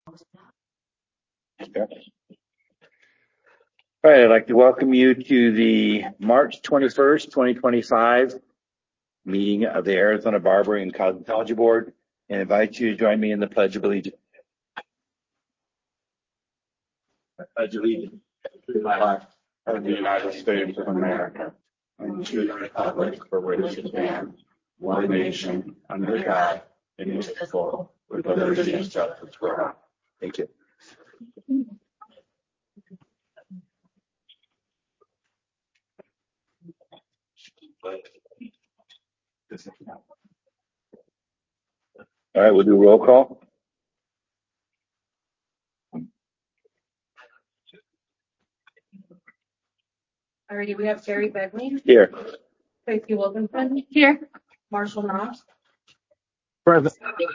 All right, I'd like to welcome you to the March 21st, 2025 meeting of the Arizona Barbering and Cosmetology Board and invite you to join me in the Pledge of Allegiance. I pledge allegiance to the flag of the United States of America and to the republic for which it stands, one nation, under God, indivisible, with liberty and justice for all. Thank you. All right, we'll do roll call. Alrighty, we have Jerry Begley. Here. Tracy Wilkinson. Here. Marshall Knopf. Present.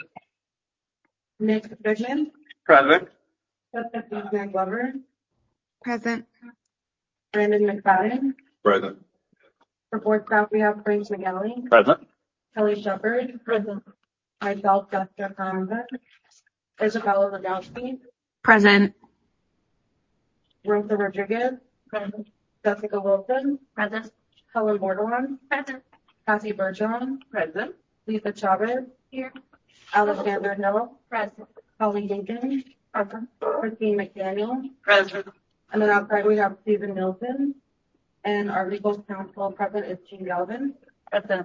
Nick Goodman. Present. Stephanie Glover. Present. Brandon McFadden. Present. For board staff, we have Frank McGalley. Present. Kelly Shepard. Present. Myself, Jessica Conrad. Isabella Legowski. Present. Rosa Rodriguez. Present. Jessica Wilson. Present. Helen Bordelon. Present. Kathy Bergeron. Present. Lisa Chavez. Here. Alexander Hill. Present. Holly Jenkins. Present. Christine McDaniel. Present. And then outside we have Stephen Milton. And our legal counsel present is Jean Galvin. Present.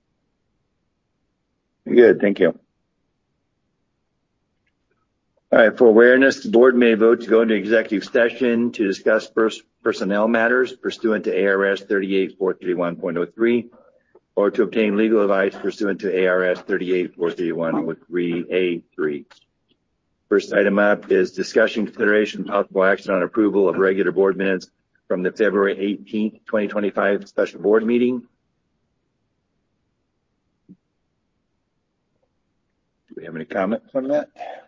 Good, thank you. All right, for awareness, the board may vote to go into executive session to discuss personnel matters pursuant to ARS 38431.03 or to obtain legal advice pursuant to ARS 38431.3A3. First item up is discussion, consideration, possible action on approval of regular board minutes from the February 18th, 2025 special board meeting. Do we have any comments on that?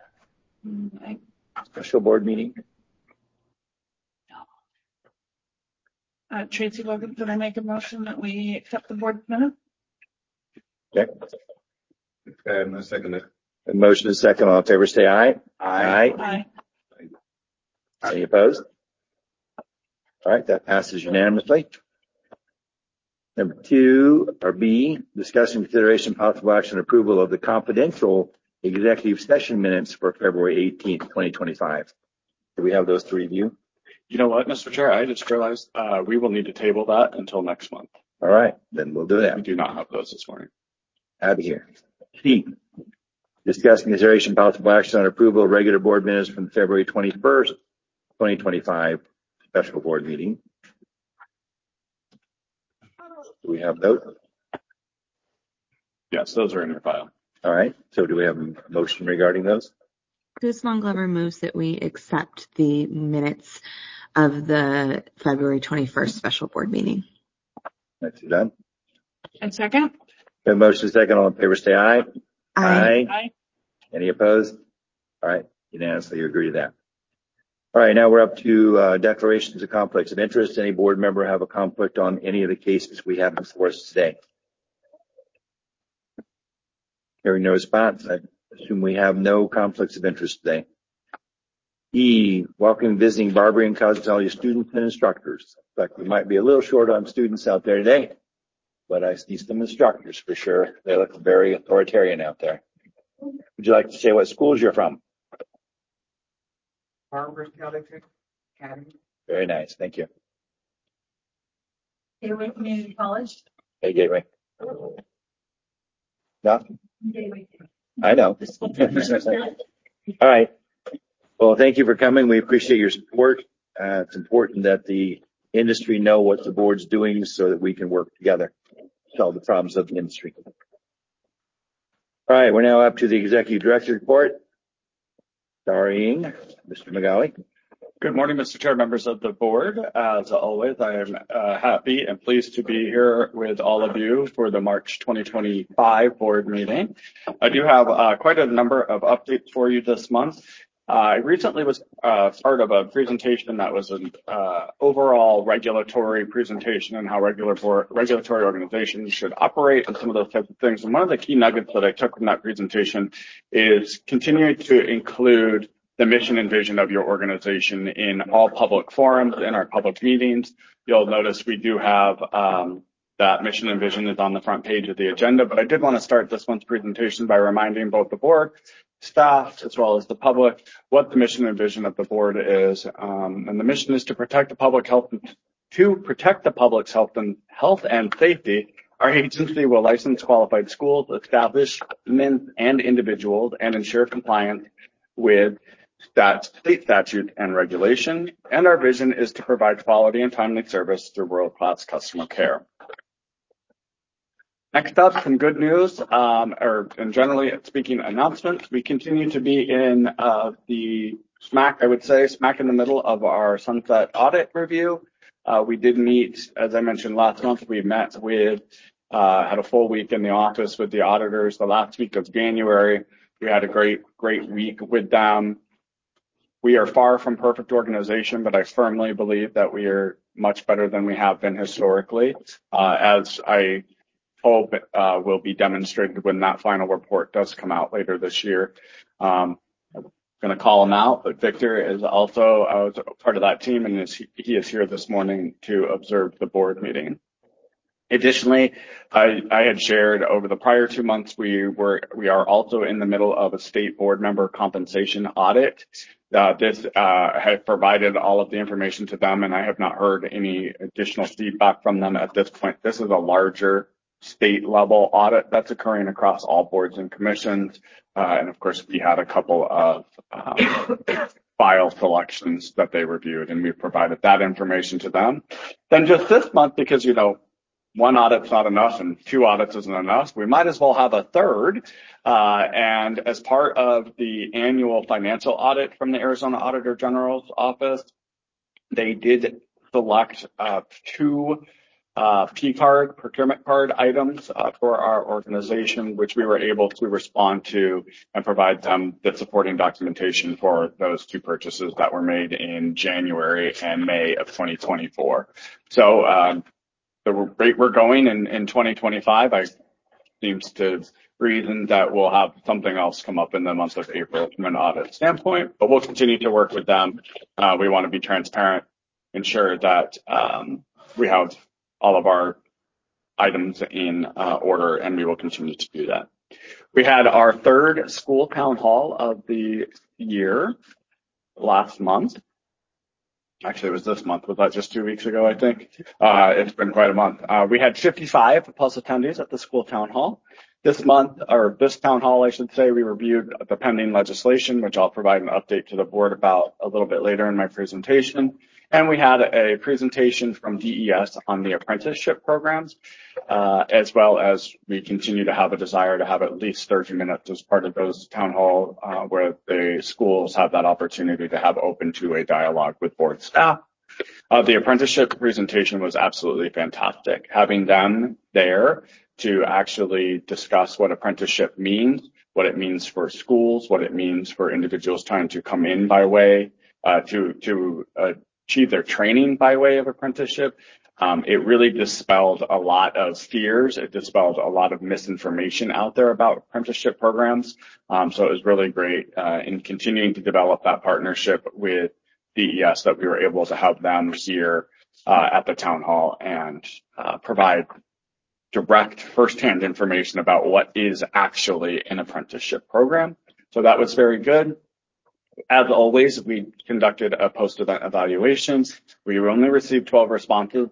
Special board meeting? Tracy Logan, did I make a motion that we accept the board minutes? Okay. And I second it. A motion is second. All in favor, say aye. Aye. Any opposed? All right, that passes unanimously. Number 2, or B, discussion, consideration, possible action, approval of the confidential executive session minutes for February 18th, 2025. Do we have those to review? You know what, Mr. Chair? I just realized we will need to table that until next month. All right, then we'll do that. We do not have those this morning. Out of here. C, discussing consideration, possible action on approval of regular board minutes from February 21st, 2025 special board meeting. Do we have those? Yes, those are in your file. All right, so do we have a motion regarding those? Guzman Glover moves that we accept the minutes of the February 21st special board meeting. That's done. And second? The motion is second. All in favor, say aye. Aye. Aye. Any opposed? All right, unanimously agree to that. All right, now we're up to declarations of conflicts of interest. Any board member have a conflict on any of the cases we have before us today? Hearing no response, I assume we have no conflicts of interest today. E, welcome visiting barbering and cosmetology students and instructors. In fact, we might be a little short on students out there today, but I see some instructors for sure. They look very authoritarian out there. Would you like to say what schools you're from? Barbering Academy. Very nice, thank you. Gateway Community College. Hey, Gateway. No? Gateway. I know. All right. Well, thank you for coming. We appreciate your support. It's important that the industry know what the board's doing so that we can work together to solve the problems of the industry. All right, we're now up to the executive director report. Starring Mr. McGalley. Good morning, Mr. Chair, members of the board. As always, I am happy and pleased to be here with all of you for the March 2025 board meeting. I do have quite a number of updates for you this month. I recently was part of a presentation that was an overall regulatory presentation on how regulatory organizations should operate and some of those types of things. And one of the key nuggets that I took from that presentation is continuing to include the mission and vision of your organization in all public forums, in our public meetings. You'll notice we do have that mission and vision is on the front page of the agenda, but I did want to start this month's presentation by reminding both the board, staff, as well as the public what the mission and vision of the board is. And the mission is to protect the public's health and safety. Our agency will license qualified schools, establishments, and individuals and ensure compliance with state statute and regulation. And our vision is to provide quality and timely service through world-class customer care. Next up, some good news, and generally speaking, announcements. We continue to be in the smack in the middle of our sunset audit review. We did meet, as I mentioned last month, we met with, had a full week in the office with the auditors the last week of January. We had a great week with them. We are far from perfect organization, but I firmly believe that we are much better than we have been historically, as I hope will be demonstrated when that final report does come out later this year. I'm going to call him out, but Victor is also part of that team, and he is here this morning to observe the board meeting. Additionally, I had shared over the prior 2 months, we are also in the middle of a state board member compensation audit. This had provided all of the information to them, and I have not heard any additional feedback from them at this point. This is a larger state level audit that's occurring across all boards and commissions. And of course, we had a couple of file selections that they reviewed, and we provided that information to them. Then just this month, because, one audit's not enough and 2 audits isn't enough, we might as well have a third. And as part of the annual financial audit from the Arizona Auditor General's office, they did select 2 P-card, procurement card items for our organization, which we were able to respond to and provide them the supporting documentation for those 2 purchases that were made in January and May of 2024. So the rate we're going in 2025, I seems to reason that we'll have something else come up in the month of April from an audit standpoint, but we'll continue to work with them. We want to be transparent, ensure that we have all of our items in order, and we will continue to do that. We had our 3rd school town hall of the year last month. Actually, it was this month. Was that just 2 weeks ago, I think? It's been quite a month. We had 55 plus attendees at the school town hall. This town hall, I should say, we reviewed the pending legislation, which I'll provide an update to the board about a little bit later in my presentation. And we had a presentation from DES on the apprenticeship programs, as well as we continue to have a desire to have at least 30 minutes as part of those town hall, where the schools have that opportunity to have open two-way dialogue with board staff. The apprenticeship presentation was absolutely fantastic. Having them there to actually discuss what apprenticeship means, what it means for schools, what it means for individuals trying to come in by way to achieve their training by way of apprenticeship. It really dispelled a lot of fears. It dispelled a lot of misinformation out there about apprenticeship programs. So it was really great in continuing to develop that partnership with DES that we were able to have them here at the town hall and provide direct firsthand information about what is actually an apprenticeship program. So that was very good. As always, we conducted a post-event evaluation. We only received 12 responses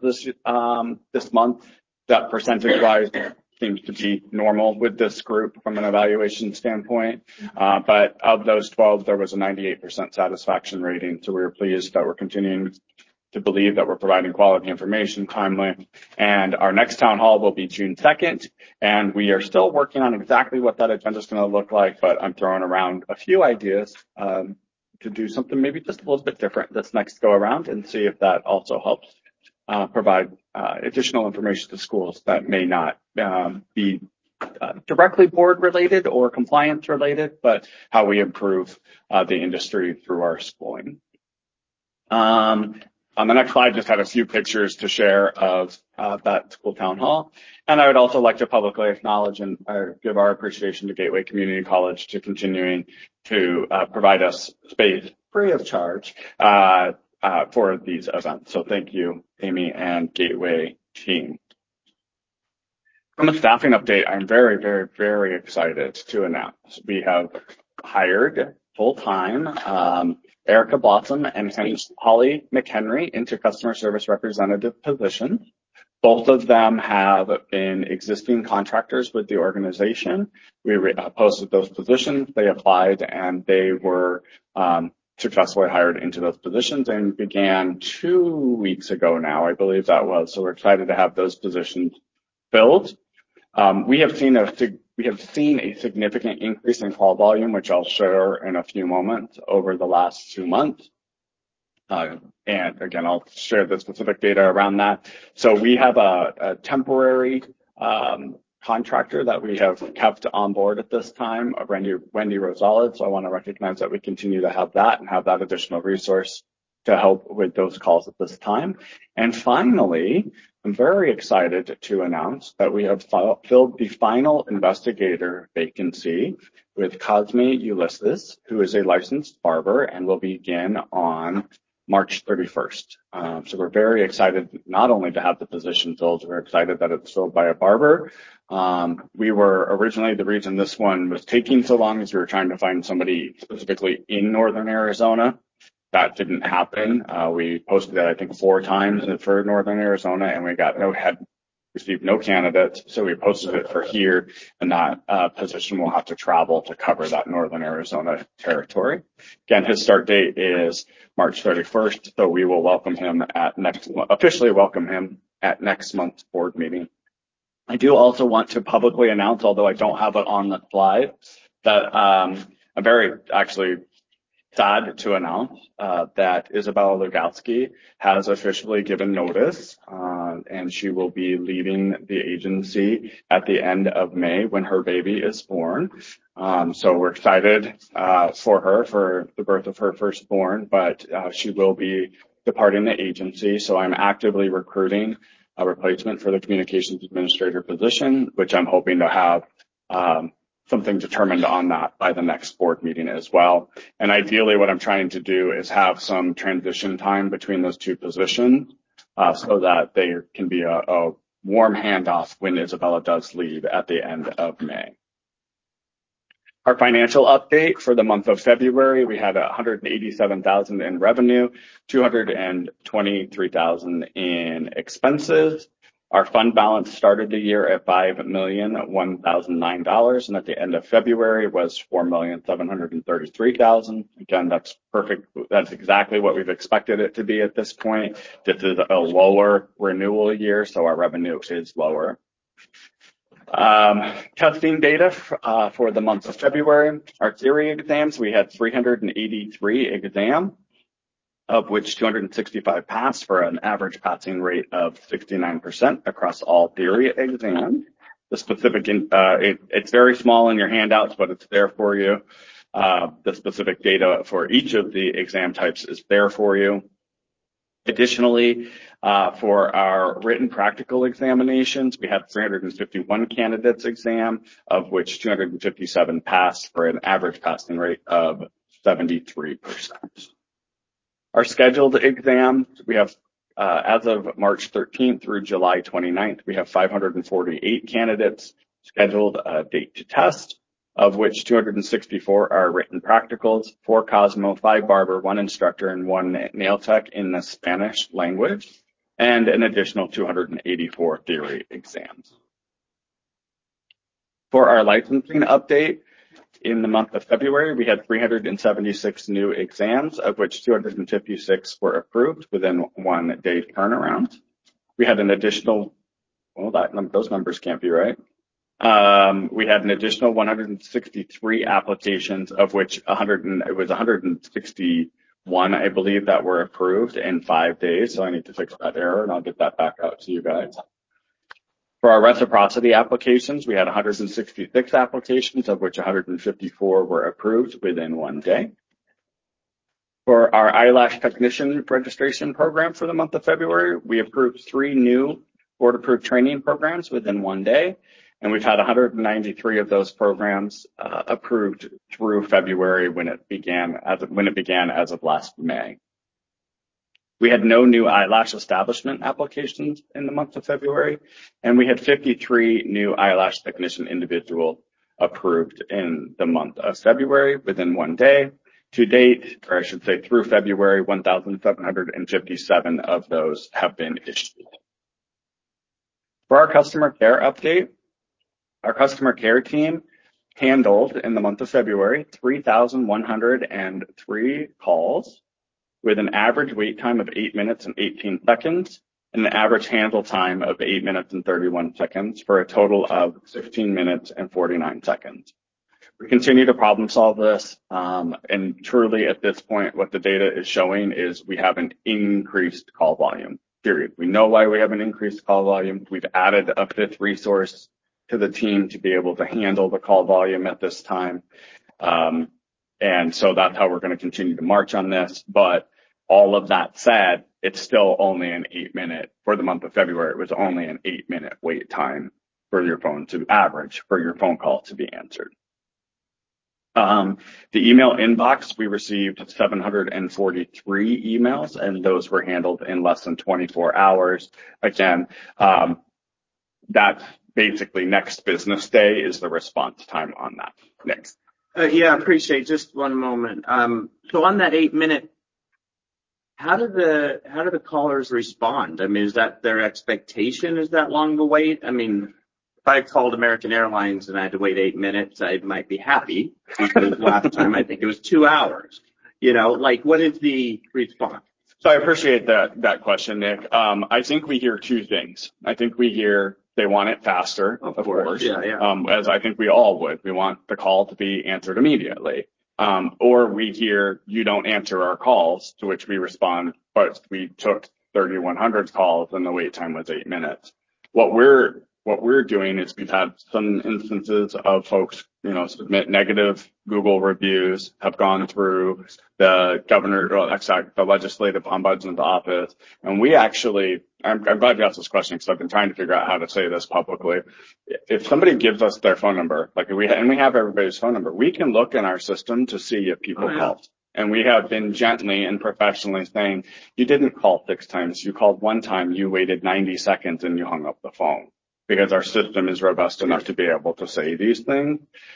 this month. That percentage-wise seems to be normal with this group from an evaluation standpoint. But of those 12, there was a 98% satisfaction rating. So we were pleased that we're continuing to believe that we're providing quality information timely. And our next town hall will be June 2nd. And we are still working on exactly what that agenda is going to look like, but I'm throwing around a few ideas to do something maybe just a little bit different this next go around and see if that also helps provide additional information to schools that may not be directly board related or compliance related, but how we improve the industry through our schooling. On the next slide, just had a few pictures to share of that school town hall. And I would also like to publicly acknowledge and give our appreciation to Gateway Community College to continuing to provide us space free of charge for these events. So thank you, Amy and Gateway team. From a staffing update, I'm very, very, very excited to announce we have hired full-time Erica Blossom and Holly McHenry into customer service representative positions. Both of them have been existing contractors with the organization. We posted those positions, they applied, and they were successfully hired into those positions and began 2 weeks ago now, I believe that was. So we're excited to have those positions filled. We have seen a significant increase in call volume, which I'll share in a few moments over the last 2 months. And again, I'll share the specific data around that. So we have a temporary contractor that we have kept on board at this time, Wendy Rosales. So I want to recognize that we continue to have that and have that additional resource to help with those calls at this time. And finally, I'm very excited to announce that we have filled the final investigator vacancy with Cosme Ulysses, who is a licensed barber and will begin on March 31st. So we're very excited not only to have the position filled, we're excited that it's filled by a barber. We were originally, the reason this one was taking so long is we were trying to find somebody specifically in Northern Arizona. That didn't happen. We posted that, I think, 4 times for Northern Arizona, and we received no candidates. So we posted it for here, and that position will have to travel to cover that Northern Arizona territory. Again, his start date is March 31st, so we will officially welcome him at next month's board meeting. I do also want to publicly announce, although I don't have it on the slide, that I'm very actually sad to announce that Isabella Lugowski has officially given notice, and she will be leaving the agency at the end of May when her baby is born. So we're excited for her, for the birth of her firstborn, but she will be departing the agency. So I'm actively recruiting a replacement for the communications administrator position, which I'm hoping to have something determined on that by the next board meeting as well. And ideally, what I'm trying to do is have some transition time between those two positions so that there can be a warm handoff when Isabella does leave at the end of May. Our financial update for the month of February, we had $187,000 in revenue, $223,000 in expenses. Our fund balance started the year at $5,001,009, and at the end of February was $4,733,000. Again, that's perfect. That's exactly what we've expected it to be at this point. This is a lower renewal year, so our revenue is lower. Testing data for the month of February. Our theory exams, we had 383 exams, of which 265 passed for an average passing rate of 69% across all theory exams. The specific, it's very small in your handouts, but it's there for you. The specific data for each of the exam types is there for you. Additionally, for our written practical examinations, we had 351 candidates exam, of which 257 passed for an average passing rate of 73%. Our scheduled exams, we have, as of March 13th through July 29th, we have 548 candidates scheduled date to test, of which 264 are written practicals, 4 Cosmo, 5 barber, 1 instructor, and 1 nail tech in the Spanish language, and an additional 284 theory exams. For our licensing update, in the month of February, we had 376 new exams, of which 256 were approved within 1 day turnaround. We had an additional, those numbers can't be right. We had an additional 163 applications, of which it was 161, I believe, that were approved in 5 days. So I need to fix that error, and I'll get that back out to you guys. For our reciprocity applications, we had 166 applications, of which 154 were approved within 1 day. For For our eyelash technician registration program for the month of February, we approved 3 new board-approved training programs within 1 day, and we've had 193 of those programs approved through February when it began as of last May. We had no new eyelash establishment applications in the month of February, and we had 53 new eyelash technician individual approved in the month of February within 1 day. To date, or I should say through February, 1,757 of those have been issued. For our customer care update, our customer care team handled in the month of February 3,103 calls with an average wait time of 8 minutes and 18 seconds and an average handle time of 8 minutes and 31 seconds for a total of 16 minutes and 49 seconds. We continue to problem solve this, and truly at this point, what the data is showing is we have an increased call volume, period. We know why we have an increased call volume. We've added a 5th resource to the team to be able to handle the call volume at this time. And so that's how we're going to continue to march on this. But all of that said, it's still only an 8-minute, for the month of February, it was only an 8-minute wait time for your phone to average for your phone call to be answered. The email inbox, we received 743 emails, and those were handled in less than 24 hours. Again, that's basically next business day is the response time on that. Next. Yeah, appreciate just one moment. So on that 8-minute, how do the callers respond? I mean, is that their expectation? Is that long to wait? I mean, if I called American Airlines and I had to wait 8 minutes, I might be happy because last time I think it was 2 hours. You know, like what is the response? So I appreciate that question, Nick. I think we hear 2 things. I think we hear they want it faster, of course. Yeah. As I think we all would. We want the call to be answered immediately. Or we hear you don't answer our calls, to which we respond, but we took 3,100 calls and the wait time was 8 minutes. What we're doing is we've had some instances of folks, submit negative Google reviews, have gone through the the legislative ombudsman's office. And we actually, I'm glad you asked this question because I've been trying to figure out how to say this publicly. If somebody gives us their phone number, we have everybody's phone number, we can look in our system to see if people called. And we have been gently and professionally saying, you didn't call 6 times, you called 1 time, you waited 90 seconds and you hung up the phone. Because our system is robust enough to be able to say these things.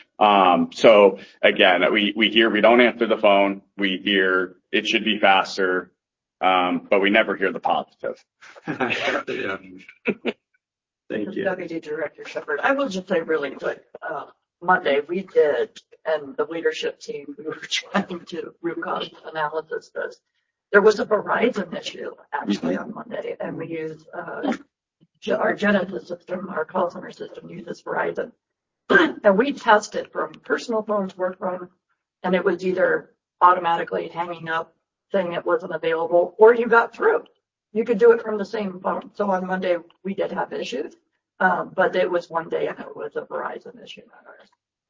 So again, we hear we don't answer the phone. We hear it should be faster, but we never hear the positive. Thank you. Deputy Director Shepard. I will just say really quick, Monday we did, and the leadership team, we were trying to root cause analysis this. There was a Verizon issue actually on Monday, and we used our Genesis system, our call center system uses Verizon. And we tested from personal phones, work phone, and it was either automatically hanging up, saying it wasn't available, or you got through. You could do it from the same phone. So on Monday, we did have issues, but it was 1 day and it was a Verizon issue, not ours.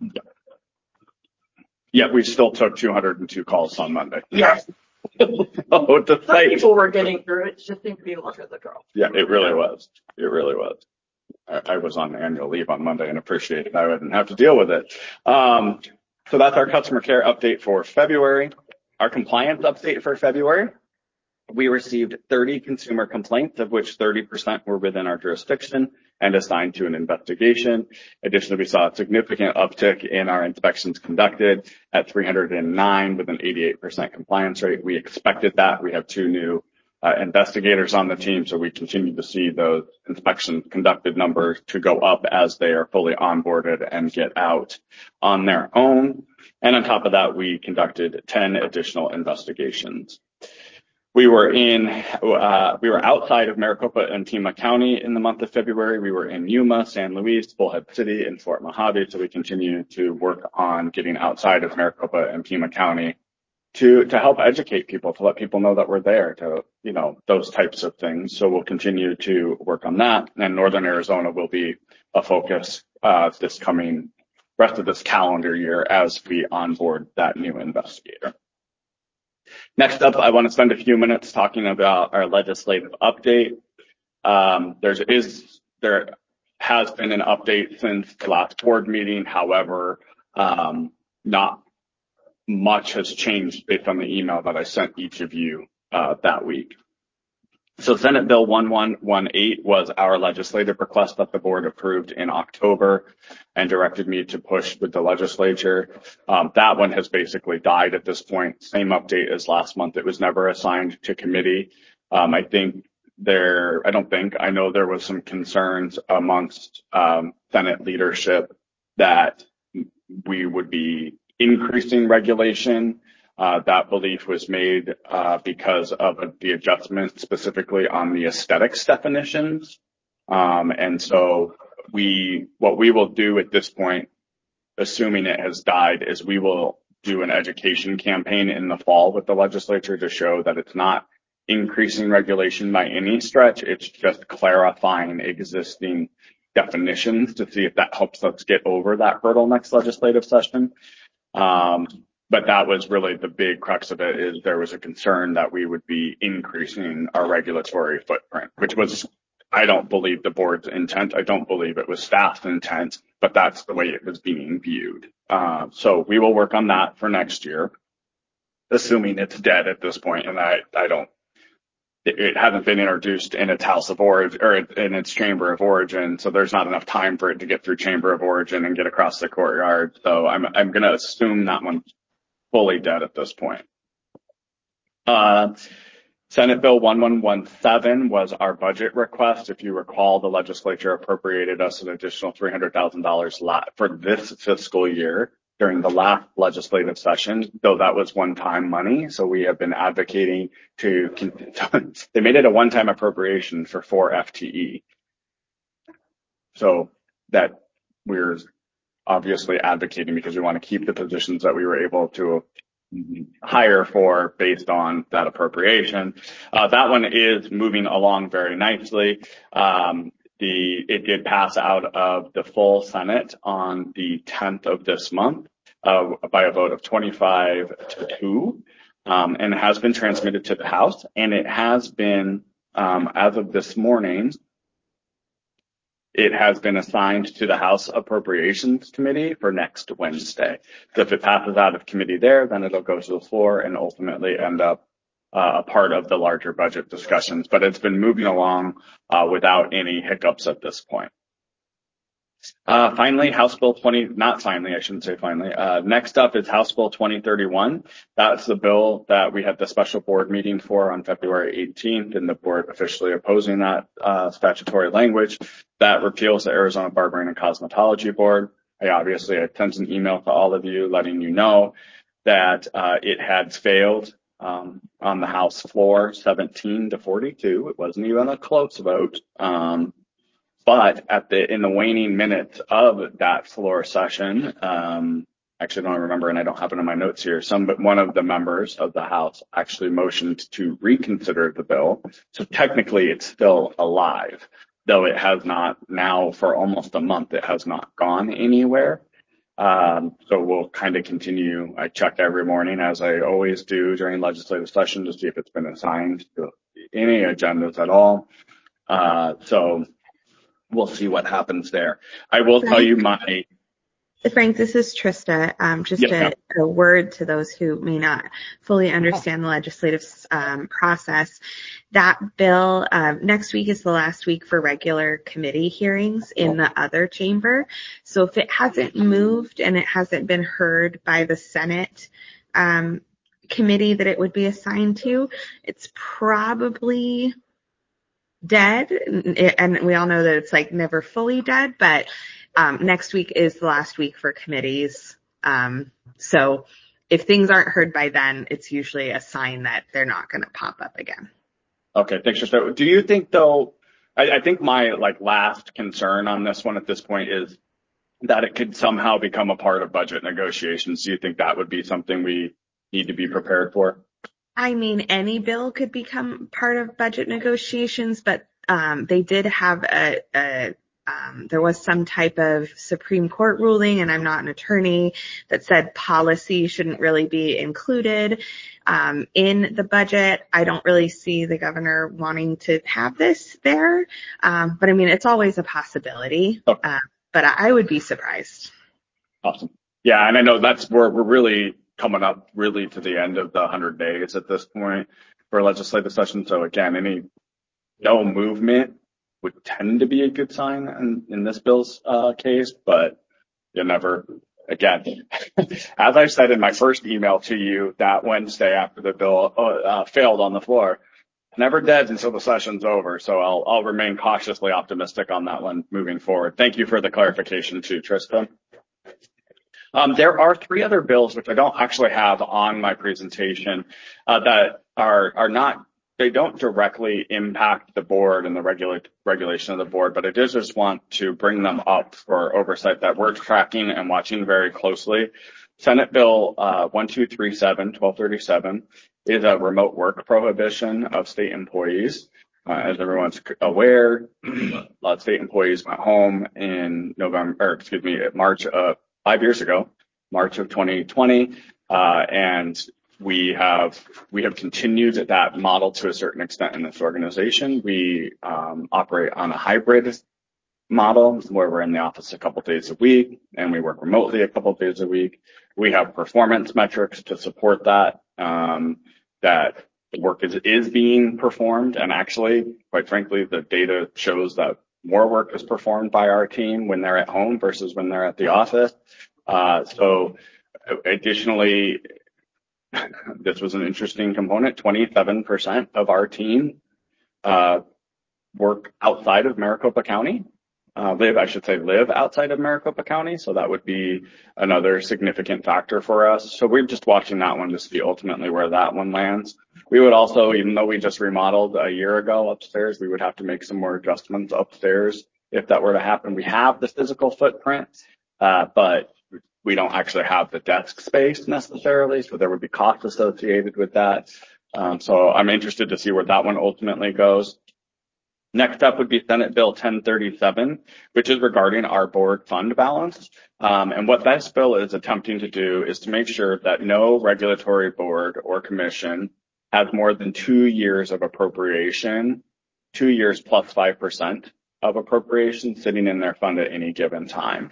Yeah, we still took 202 calls on Monday. Yes. Some people were getting through it. Just seemed to be luck of the draw. Yeah, it really was. It really was. I was on annual leave on Monday and appreciated I wouldn't have to deal with it. So that's our customer care update for February. Our compliance update for February. We received 30 consumer complaints, of which 30% were within our jurisdiction and assigned to an investigation. Additionally, we saw a significant uptick in our inspections conducted at 309 with an 88% compliance rate. We expected that. We have 2 new investigators on the team, so we continue to see those inspection conducted numbers to go up as they are fully onboarded and get out on their own. And on top of that, we conducted 10 additional investigations. We were outside of Maricopa and Pima County in the month of February. We were in Yuma, San Luis, Bullhead City, and Fort Mojave. So we continue to work on getting outside of Maricopa and Pima County to help educate people, to let people know that we're there, to, those types of things. So we'll continue to work on that. And Northern Arizona will be a focus this coming rest of this calendar year as we onboard that new investigator. Next up, I want to spend a few minutes talking about our legislative update. There has been an update since the last board meeting. However, not much has changed based on the email that I sent each of you that week. So Senate Bill 1118 was our legislative request that the board approved in October and directed me to push with the legislature. That one has basically died at this point. Same update as last month. It was never assigned to committee. I know there was some concerns amongst Senate leadership that we would be increasing regulation. That belief was made because of the adjustment specifically on the aesthetics definitions. And so what we will do at this point, assuming it has died, is we will do an education campaign in the fall with the legislature to show that it's not increasing regulation by any stretch. It's just clarifying existing definitions to see if that helps us get over that hurdle next legislative session. But that was really the big crux of it, is there was a concern that we would be increasing our regulatory footprint, which was, I don't believe, the board's intent. I don't believe it was staff's intent, but that's the way it was being viewed. So we will work on that for next year, assuming it's dead at this point. And it hasn't been introduced in its House of Origin or in its Chamber of Origin, so there's not enough time for it to get through Chamber of Origin and get across the courtyard. So I'm going to assume that one's fully dead at this point. Senate Bill 1117 was our budget request. If you recall, the legislature appropriated us an additional $300,000 for this fiscal year during the last legislative session, though that was one-time money. So we have been advocating they made it a one-time appropriation for 4 FTE. So that we're obviously advocating because we want to keep the positions that we were able to hire for based on that appropriation. That one is moving along very nicely. It did pass out of the full Senate on the 10th of this month by a vote of 25-2, and it has been transmitted to the House, and it has been, as of this morning, it has been assigned to the House Appropriations Committee for next Wednesday. So if it passes out of committee there, then it'll go to the floor and ultimately end up a part of the larger budget discussions. But it's been moving along without any hiccups at this point. Finally, House Bill 20, not finally, I shouldn't say finally. Next up is House Bill 2031. That's the bill that we had the special board meeting for on February 18th, and the board officially opposing that statutory language that repeals the Arizona Barbering and Cosmetology Board. I sent an email to all of you letting you know that it had failed on the House floor 17-42. It wasn't even a close vote. But in the waning minutes of that floor session, actually I don't remember, and I don't have it in my notes here, but one of the members of the House actually motioned to reconsider the bill. So technically it's still alive, though it has not now for almost a month, it has not gone anywhere. So we'll kind of continue. I check every morning, as I always do during legislative session, to see if it's been assigned to any agendas at all. So we'll see what happens there. I will tell you Frank, this is Trista. A word to those who may not fully understand the legislative process. That bill, next week is the last week for regular committee hearings in the other chamber. So if it hasn't moved and it hasn't been heard by the Senate committee that it would be assigned to, it's probably dead. And we all know that it's like never fully dead, but next week is the last week for committees. So if things aren't heard by then, it's usually a sign that they're not going to pop up again. Okay, thanks, Trista. Do you think, though, I think my last concern on this one at this point is that it could somehow become a part of budget negotiations. Do you think that would be something we need to be prepared for? I mean, any bill could become part of budget negotiations, but they did have a there was some type of Supreme Court ruling, and I'm not an attorney, that said policy shouldn't really be included in the budget. I don't really see the governor wanting to have this there, but I mean, it's always a possibility, but I would be surprised. Awesome. Yeah, and I know we're really coming up really to the end of the 100 days at this point for legislative session. So again, no movement would tend to be a good sign in this bill's case, but you never, again, as I said in my first email to you that Wednesday after the bill failed on the floor, never dead until the session's over. So I'll remain cautiously optimistic on that one moving forward. Thank you for the clarification too, Tristan. There are 3 other bills which I don't actually have on my presentation that are not, they don't directly impact the board and the regulation of the board, but I did just want to bring them up for oversight that we're tracking and watching very closely. Senate Bill 1237 is a remote work prohibition of state employees. As everyone's aware, a lot of state employees went home in March of 5 years ago, March of 2020, and we have continued that model to a certain extent in this organization. We operate on a hybrid model where we're in the office a couple days a week and we work remotely a couple days a week. We have performance metrics to support that, that work is being performed. And actually, quite frankly, the data shows that more work is performed by our team when they're at home versus when they're at the office. So additionally, this was an interesting component. 27% of our team work outside of Maricopa County, live outside of Maricopa County. So that would be another significant factor for us. So we're just watching that one to see ultimately where that one lands. We would also, even though we just remodeled a year ago upstairs, we would have to make some more adjustments upstairs if that were to happen. We have the physical footprint, but we don't actually have the desk space necessarily, so there would be costs associated with that. So I'm interested to see where that one ultimately goes. Next up would be Senate Bill 1037, which is regarding our board fund balance. And what this bill is attempting to do is to make sure that no regulatory board or commission has more than 2 years of appropriation, 2 years plus 5% of appropriation sitting in their fund at any given time.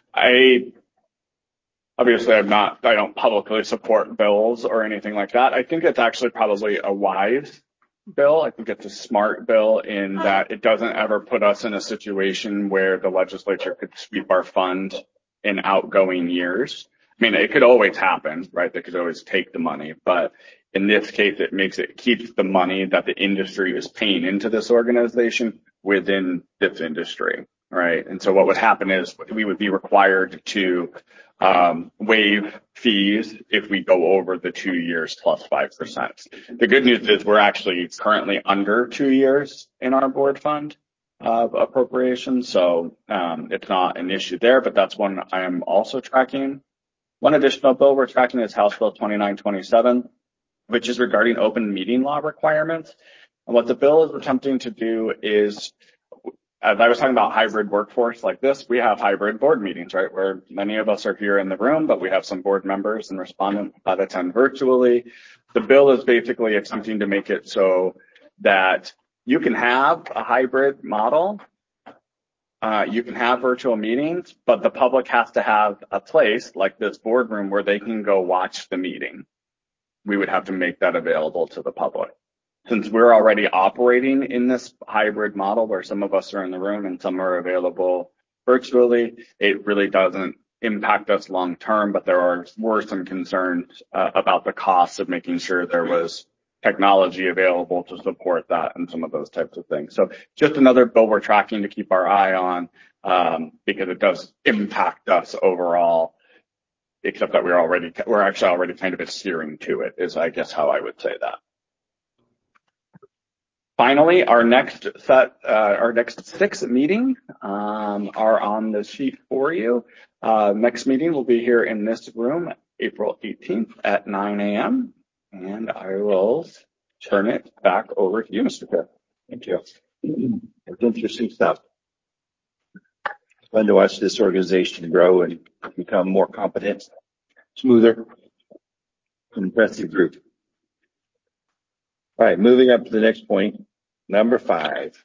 Obviously, I don't publicly support bills or anything like that. I think it's actually probably a wise bill. I think it's a smart bill in that it doesn't ever put us in a situation where the legislature could sweep our fund in outgoing years. I mean, it could always happen, right? They could always take the money, but in this case, it keeps the money that the industry is paying into this organization within this industry, right? And so what would happen is we would be required to waive fees if we go over the 2 years plus 5%. The good news is we're actually currently under 2 years in our board fund of appropriation, so it's not an issue there, but that's one I am also tracking. One additional bill we're tracking is House Bill 2927, which is regarding open meeting law requirements. And what the bill is attempting to do is, as I was talking about hybrid workforce like this, we have hybrid board meetings, right? Where many of us are here in the room, but we have some board members and respondents that attend virtually. The bill is basically attempting to make it so that you can have a hybrid model. You can have virtual meetings, but the public has to have a place like this boardroom where they can go watch the meeting. We would have to make that available to the public. Since we're already operating in this hybrid model where some of us are in the room and some are available virtually, it really doesn't impact us long term, but there were some concerns about the costs of making sure there was technology available to support that and some of those types of things. So just another bill we're tracking to keep our eye on because it does impact us overall, except that we're actually already kind of adhering to it is, I guess, how I would say that. Finally, our next 6 meetings are on the sheet for you. Next meeting will be here in this room, April 18th at 9 a.m. And I will turn it back over to you, Mr. Chair. Thank you. It's interesting stuff. Fun to watch this organization grow and become more competent, smoother, impressive group. All right, moving up to the next point, number 5.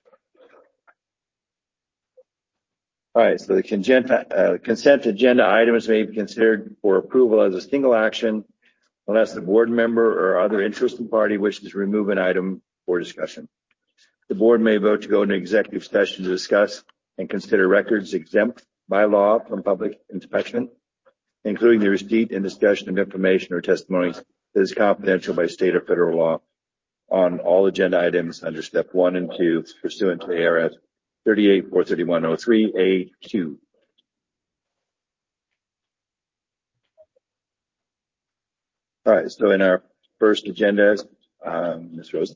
All right, so the consent agenda items may be considered for approval as a single action unless the board member or other interested party wishes to remove an item for discussion. The board may vote to go into executive session to discuss and consider records exempt by law from public inspection, including the receipt and discussion of information or testimonies that is confidential by state or federal law on all agenda items under step 1 and 2 pursuant to ARS 38-431-03A2. All right, so in our first agenda, Ms. Rosen.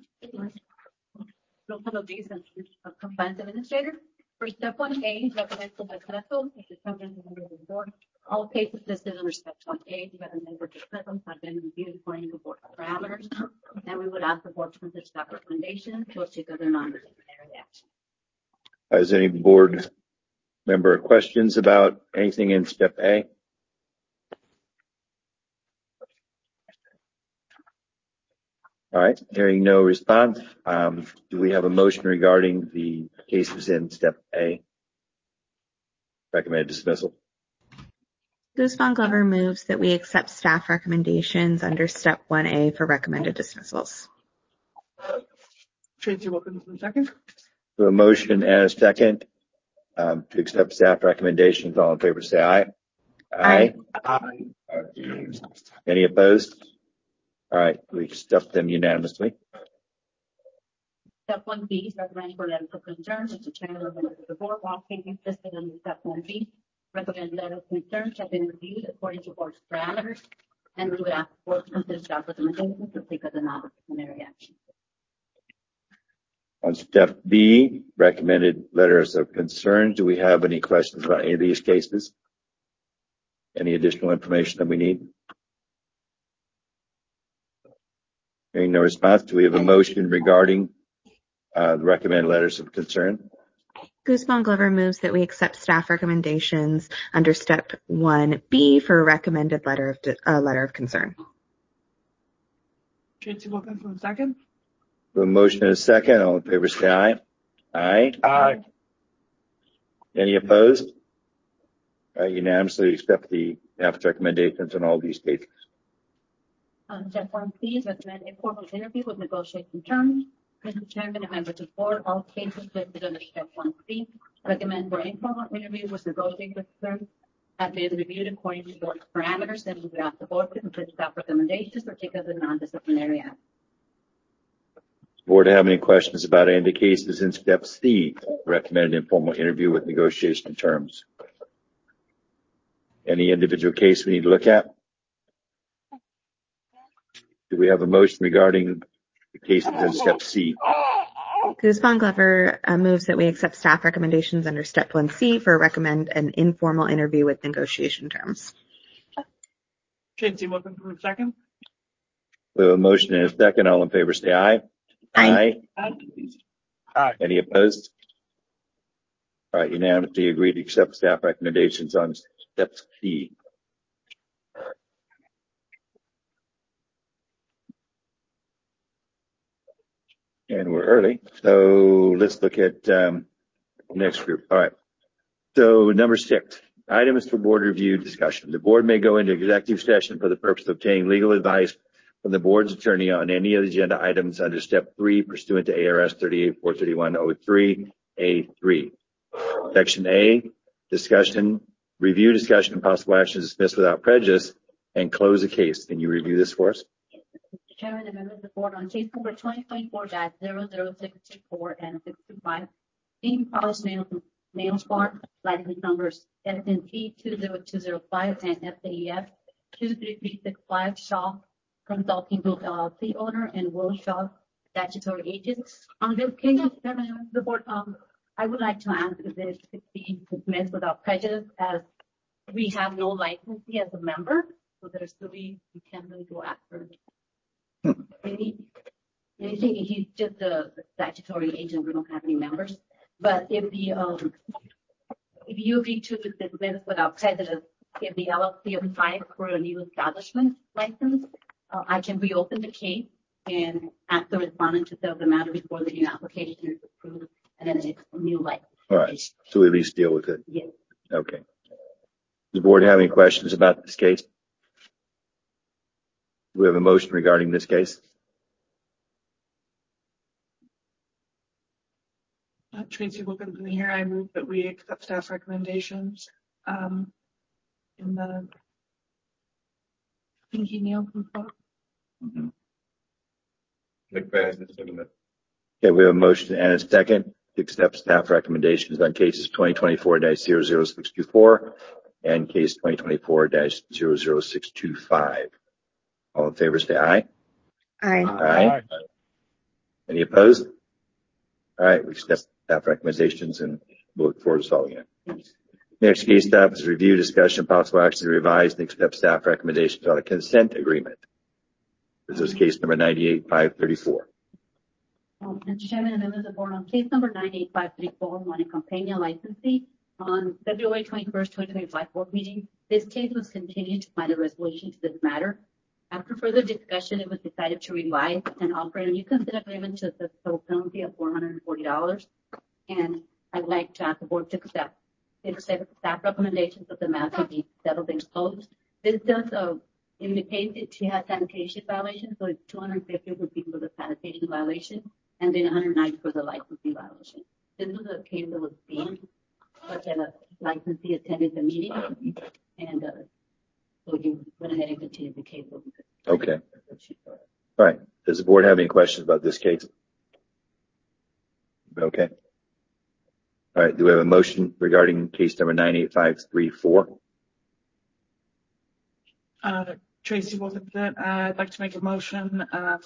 Local Jason, Compliance Administrator. For step 1A, recommend for dismissal, which is something the board. All cases listed under step 1A, recommend for dismissal have been reviewed according to board parameters. And we would ask the board to consider staff recommendation to take other non-disciplinary action. Has any board member questions about anything in step A? All right, hearing no response, do we have a motion regarding the cases in step A? Recommended dismissal. Guzman Glover moves that we accept staff recommendations under step 1A for recommended dismissals. Tracy Wilkinson, second. So a motion and a second to accept staff recommendations. All in favor, say aye. Aye. Any opposed? All right, we accept them unanimously. Step 1B is recommended for letters of concern, which the chairman of the board, all cases listed under step 1B. Recommend letters of concern have been reviewed according to board's parameters, and we would ask the board to consider staff recommendations to take other non-disciplinary action. On step B, recommended letters of concern. Do we have any questions about any of these cases? Any additional information that we need? Hearing no response, do we have a motion regarding the recommended letters of concern? Guzman Glover moves that we accept staff recommendations under step 1B for a recommended letter of concern. Tracy Wilkinson, second. A motion and a second. All in favor, say aye. Aye. Aye. Any opposed? Unanimously accept the staff's recommendations on all these cases. Step 1C is recommend a formal interview with negotiation terms. Mr. Chairman and members of the board, all cases listed under step 1C recommend for informal interview with negotiation terms have been reviewed according to board parameters, and we would ask the board to consider staff recommendations or take other non-disciplinary action. Board have any questions about any of the cases in step C? Recommended informal interview with negotiation terms. Any individual case we need to look at? Do we have a motion regarding the cases in step C? Guzman Glover moves that we accept staff recommendations under step 1C for recommend an informal interview with negotiation terms. Tracy Wilkinson, second. We have a motion and a second. All in favor, say aye. Aye. Aye. Any opposed? All right, unanimously agreed to accept staff recommendations on step C. And we're early, so let's look at the next group. All right. So number 6, items for board review discussion. The board may go into executive session for the purpose of obtaining legal advice from the board's attorney on any of the agenda items under step 3 pursuant to ARS 38-431-03A3. Section A, review discussion and possible action dismissed without prejudice and close the case. Can you review this for us? Chairman and members of the board, on case number 2024-00624 and 625, Team Polished Nails Farm, license numbers SNP 20205 and FAEF 23365, Shaw Consulting Group LLC owner and Will Shaw statutory agents. On this case, Chairman of the board, I would like to ask if this could be dismissed without prejudice, as we have no licensee as a member, so there's we can't really go after anything. He's just a statutory agent. We don't have any members. But if if you agree to dismiss without prejudice, if the LLC applies for a new establishment license, I can reopen the case and ask the respondent to settle the matter before the new application is approved, and then it's a new license. All right. So we at least deal with it. Yes. Okay. Does the board have any questions about this case? Do we have a motion regarding this case? Tracy Wilkinson here. I move that we accept staff recommendations in the Pinky Nielsen book. Mm-hmm. McFadden, second. Okay, we have a motion and a second to accept staff recommendations on cases 2024-00624 and case 2024-00625. All in favor, say aye. Aye. Aye. Any opposed? All right, we accept staff recommendations and we'll look forward to solving it. Next case up is review, discussion, possible action to revise and accept staff recommendations on a consent agreement. This is case number 98534. Mr. Chairman and members of the board, on case number 98534, on a companion licensee, on February 21st, 2025 board meeting, this case was continued to find a resolution to this matter. After further discussion, it was decided to revise and offer a new consent agreement to the total penalty of $440. And I'd like to ask the board to accept staff recommendations of the matter be settled and closed. This does indicate that she has sanitation violation, so it's $250 would be for the sanitation violation, and then $190 for the licensing violation. This was a case that was being, but the licensee attended the meeting, and so you went ahead and continued the case. Okay. All right. Does the board have any questions about this case? Okay. All right. Do we have a motion regarding case number 98534? Tracy Wilkinson, I'd like to make a motion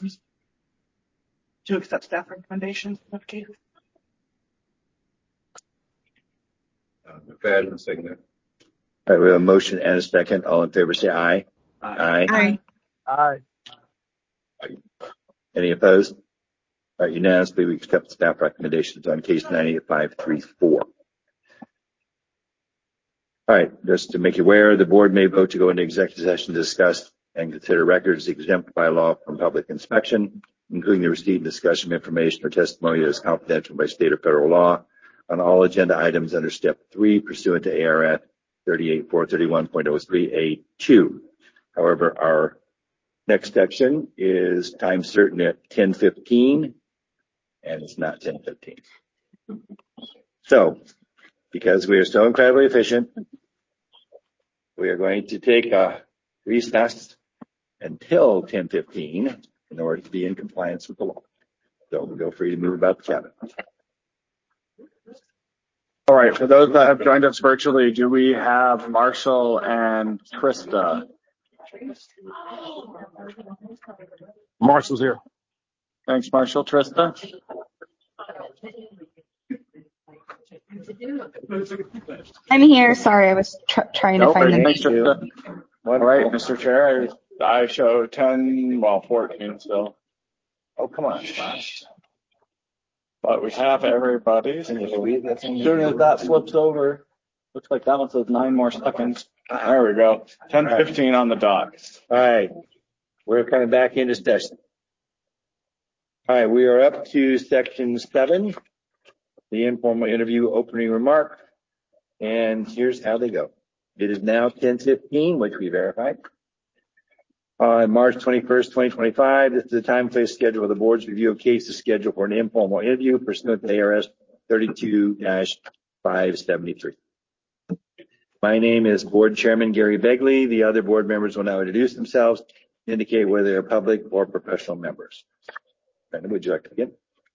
to accept staff recommendations in this case. McFadden, second. All right. We have a motion and a second. All in favor, say aye. Aye. Aye. Any opposed? All right. Unanimously, we accept staff recommendations on case 98534. All right. Just to make you aware, the board may vote to go into executive session to discuss and consider records exempt by law from public inspection, including the receipt and discussion of information or testimony that is confidential by state or federal law on all agenda items under step 3 pursuant to ARS 38431.03A2. However, our next section is time certain at 10:15, and it's not 10:15. So, because we are so incredibly efficient, we are going to take a recess until 10:15 in order to be in compliance with the law. So feel free to move about the cabin. All right. For those that have joined us virtually, do we have Marshall and Trista? Marshall's here. Thanks, Marshall. Trista? I'm here. Sorry, I was trying to find the Thanks, Trista. All right, Mr. Chair, I show 14 still. Oh, come on. But we have everybody's. As soon as that flips over, looks like that one says 9 more seconds. There we go. 10:15 on the dot. All right. We're coming back into session. All right. We are up to section 7, the informal interview opening remark. And here's how they go. It is now 10:15, which we verified. On March 21st, 2025, this is the time and place schedule of the board's review of cases scheduled for an informal interview pursuant to ARS 32-573. My name is Board Chairman Gary Begley. The other board members will now introduce themselves, indicate whether they are public or professional members. Brandon, would you like to begin?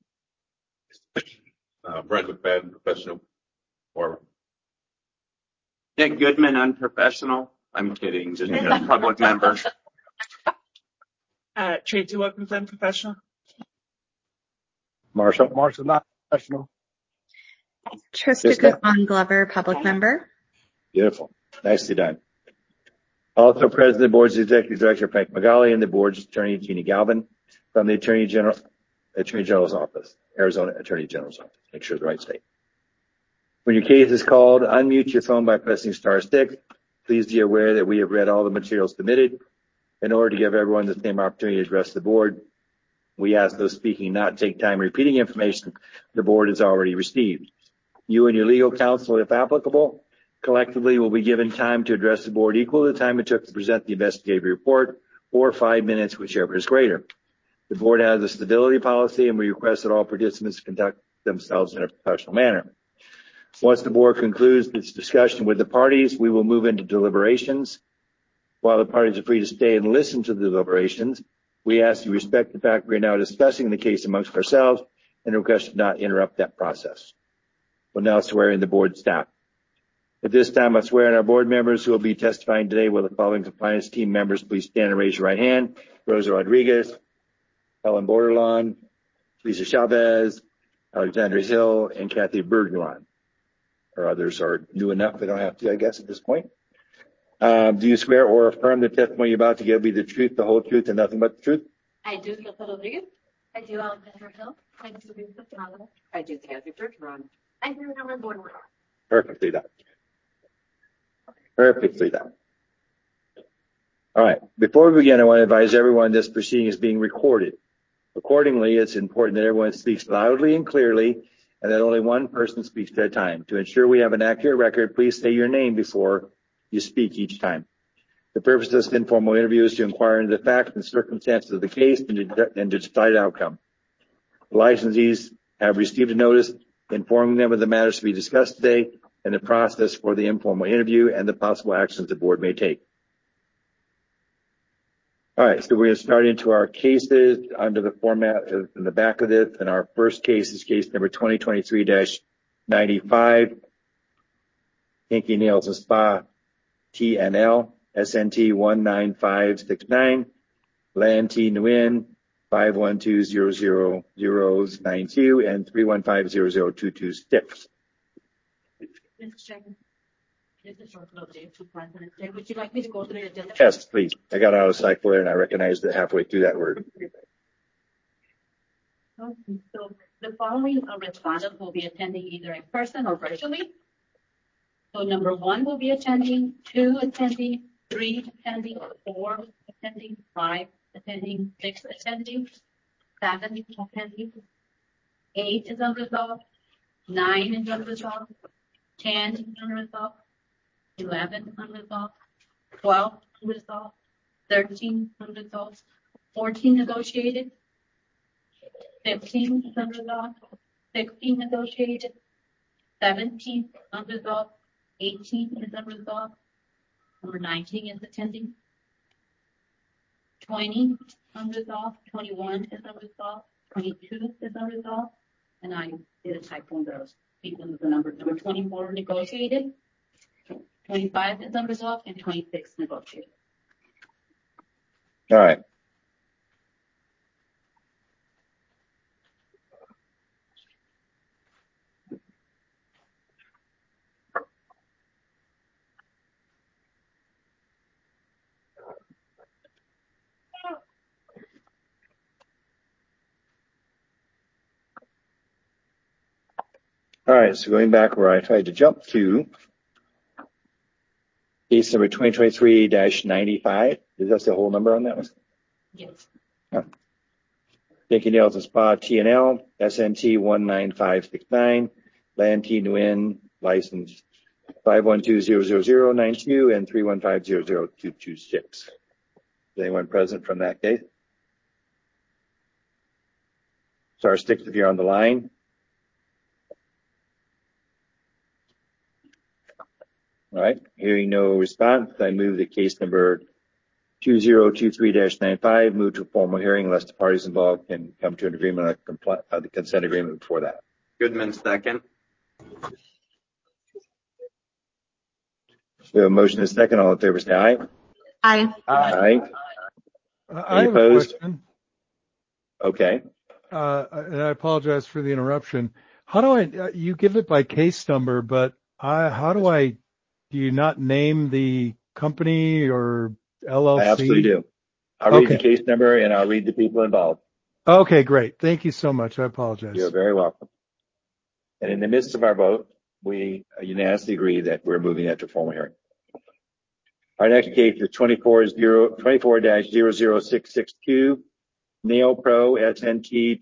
Brent McFadden, professional. Or Nick Goodman, unprofessional. I'm kidding, just a public member. Tracy Wilkinson, professional. Marshall? Marshall, not professional. Trista Guzman Glover, public member. Beautiful. Nicely done. Also present, the board's executive director, Frank Magali, and the board's attorney, Jeannie Galvin, from the Attorney General's office, Arizona Attorney General's office. Make sure the right state. When your case is called, unmute your phone by pressing *6. Please be aware that we have read all the materials submitted. In order to give everyone the same opportunity to address the board, we ask those speaking not take time repeating information the board has already received. You and your legal counsel, if applicable, collectively will be given time to address the board equal to the time it took to present the investigative report, or 5 minutes, whichever is greater. The board has a stability policy, and we request that all participants conduct themselves in a professional manner. Once the board concludes its discussion with the parties, we will move into deliberations. While the parties are free to stay and listen to the deliberations, we ask you respect the fact we are now discussing the case amongst ourselves and request to not interrupt that process. We'll now swear in the board staff. At this time, I swear in our board members who will be testifying today. Will the following compliance team members please stand and raise your right hand? Rosa Rodriguez, Helen Bordelon, Lisa Chavez, Alexandra Hill, and Kathy Bergeron. Or others are new enough they don't have to, I guess, at this point. Do you swear or affirm the testimony you're about to give be the truth, the whole truth, and nothing but the truth? I do, Rosa Rodriguez. I do, Alexandra Hill. I do, Lisa Chavez. I do, Kathy Bergeron. I do, Helen Bordelon. Perfectly done. Perfectly done. All right. Before we begin, I want to advise everyone this proceeding is being recorded. Accordingly, it's important that everyone speaks loudly and clearly, and that only one person speaks at a time. To ensure we have an accurate record, please say your name before you speak each time. The purpose of this informal interview is to inquire into the facts and circumstances of the case and to decide outcome. The licensees have received a notice informing them of the matters to be discussed today and the process for the informal interview and the possible actions the board may take. All right, so we're going to start into our cases under the format in the back of this, and our first case is case number 2023-95, Kinky Nails and Spa, TNL, SNT 19569, Lan T. Nguyen, 512-00092, and 315-00226. Mr. Chairman, this is Rosa Rodriguez to President. Would you like me to go through the agenda? Yes, please. I got out of sight there and I recognized it halfway through that word. Okay, so the following respondents will be attending either in person or virtually. So number 1 will be attending, 2 attending, 3 attending, 4 attending, 5 attending, 6 attending, 7 attending, 8 is unresolved, 9 is unresolved, 10 is unresolved, 11 unresolved, 12 unresolved, 13 unresolved, 14 negotiated, 15 is unresolved, 16 negotiated, 17 unresolved, 18 is unresolved, number 19 is attending, 20 unresolved, 21 is unresolved, 22 is unresolved, and I did a typo on those. People with the number 24 negotiated, 25 is unresolved, and 26 negotiated. All right. All right, so going back where I tried to jump to, case number 2023-95. Is that the whole number on that one? Yes. Kinky Nails and Spa, TNL, SNT 19569, Lan T. Nguyen, license 512-00092 and 315-00226. Is anyone present from that case? Star 6 if you're on the line. All right, hearing no response, I move the case number 2023-95 move to a formal hearing unless the parties involved can come to an agreement on the consent agreement before that. Goodman, second. We have a motion and a second. All in favor, say aye. Aye. Aye. I have opposed? a question. Okay. And I apologize for the interruption. How do I, you give it by case number, but do you not name the company or LLC? I absolutely do. I'll read the case number and I'll read the people involved. Okay, great. Thank you so much. I apologize. You're very welcome. And in the midst of our vote, we unanimously agree that we're moving that to formal hearing. Our next case is 24-00662, Nail Pro SNT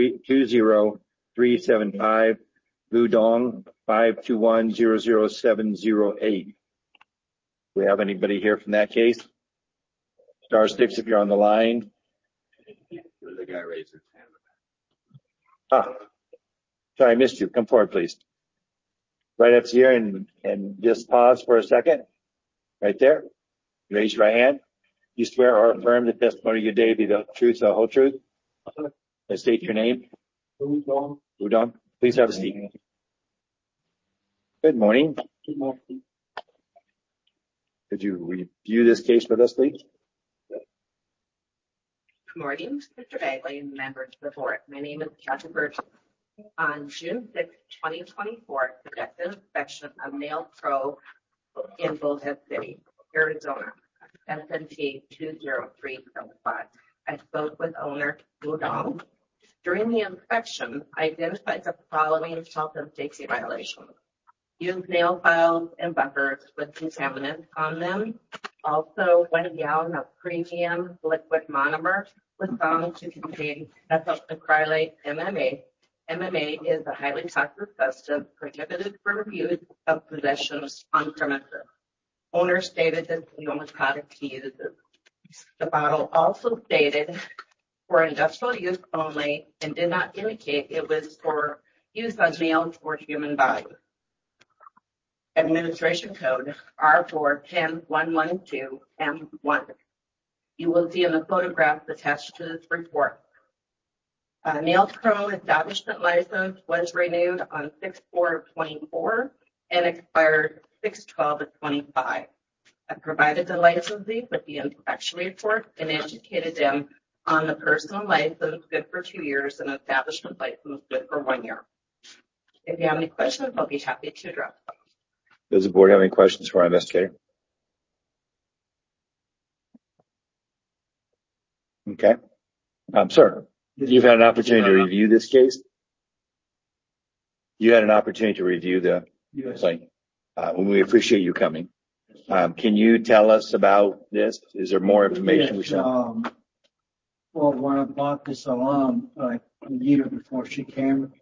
20375, Lu Dong 521-00708. We have anybody here from that case? Star 6 if you're on the line. The guy raised his hand. Sorry, I missed you. Come forward, please. Right up here and just pause for a second. Right there. Raise your right hand. You swear or affirm the testimony you gave be the truth, the whole truth? State your name. Udon. Please have a seat. Good morning. Good morning. Could you review this case with us, please? Good morning, Mr. Bagley and members of the board. My name is Kathy Burgess. On June 6, 2024, conducted an inspection of Nail Pro in Bullhead City, Arizona, SNT 20375. I spoke with owner Lu Dong. During the inspection, I identified the following health and safety violations. Used nail files and buffers with contaminants on them. Also, 1 gallon of premium liquid monomer was found to contain methylacrylate MMA. MMA is a highly toxic substance prohibited for use of possession on premises. Owner stated that the only product he uses. The bottle also stated for industrial use only and did not indicate it was for use on nails or human body. Administration code R410112M1. You will see in the photographs attached to this report. Nail Pro establishment license was renewed on 6/4/24 and expired 6/12/25. I provided the licensee with the inspection report and educated them on the personal license good for 2 years and establishment license good for 1 year. If you have any questions, I'll be happy to address them. Does the board have any questions for our investigator? Okay. Sir, you've had an opportunity to review this case? You had an opportunity to review the site. We appreciate you coming. Can you tell us about this? Is there more information we should know? Well, when I bought this salon, like a year before she came,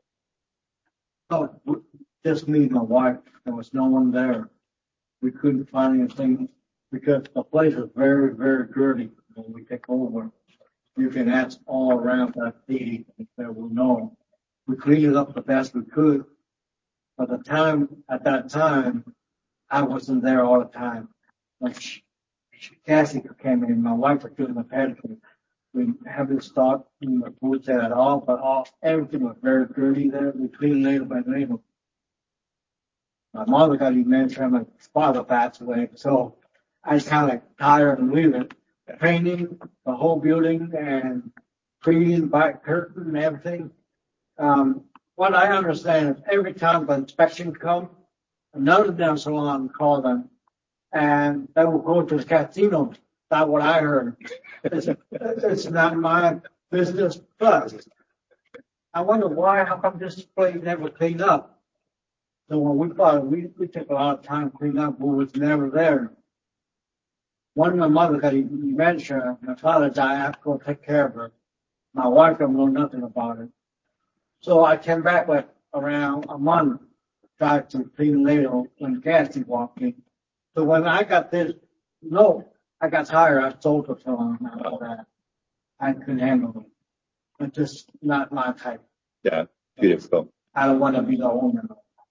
just me and my wife, there was no one there. We couldn't find anything because the place is very, very dirty when we take over. You can ask all around that city if they will know. We cleaned it up the best we could. But at that time, I wasn't there all the time. Like Cassie came in, my wife was doing the pantry. We haven't stocked the food there at all, but everything was very dirty there. We cleaned little by little. My mother got dementia, my father passed away, so I was kind of tired of leaving. Painting the whole building and cleaning back curtain and everything. What I understand is every time the inspection comes, another nail salon call them and they will go to the casino. That's what I heard. It's not my business, but I wonder why, how come this place never cleaned up? So when we bought it, we took a lot of time to clean up, but it was never there. When my mother got dementia, my father died, I have to go take care of her. My wife don't know nothing about it. So I came back like around a month, tried to clean later when Cassie walked in. So when I got this note, I got tired. I sold the salon after that. I couldn't handle it. It's just not my type. Yeah, beautiful. I don't want to be the owner.